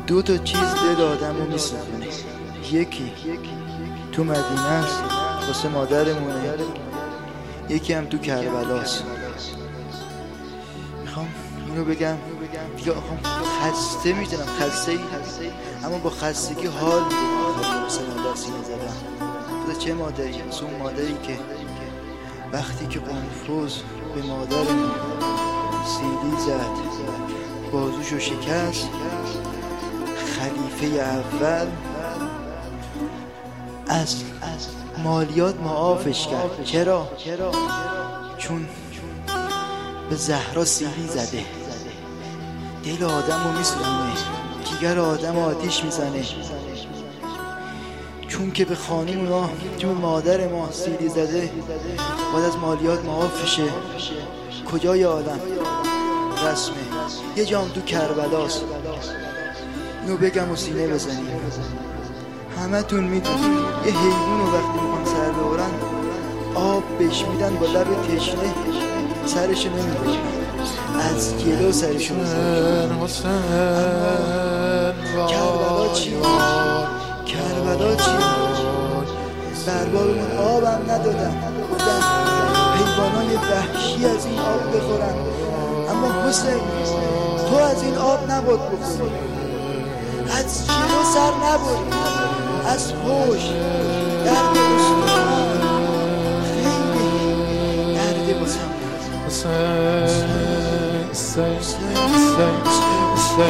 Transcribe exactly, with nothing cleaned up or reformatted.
دو تا چیز دل آدم رو میسوزونه، یکی تو مدینه است واسه مادرمونه، یکی هم تو کربلاست. میخوام اینو بگم دیگه آقام خسته میتونم خسته ای اما با خستگی حال میدونم واسه مادر سینه زدم. خدا چه مادری؟ اون مادری که وقتی که قنفذ به مادرمون سیلی زد بازوشو شکست، خلیفه اول از مالیات معافش کرد. چرا؟ چون به زهرا سیلی زده. دل آدم رو میسوزونه، جیگر آدم آتیش میزنه. چون که به خانم ما چون مادر ما سیلی زده باید از مالیات معاف شه. کجای عالم رسمه؟ یه جام تو کربلاست. اینو بگم و سینه بزنیم. همه تون میدونید یه حیوان رو وقتی میخوان سر ببرن آب بهش میدن، با لب تشنه سرشو نمیبرن، از جلو سرشو میزنن. کربلا چی؟ کربلا چی؟ بربابمون آب هم ندادن، بودن حیوانای وحشی از این آب بخورن، اما حسین تو از این آب نباید بخوری. از جلو سر نبری، از پشت درد استخوان خیلی درد باسم.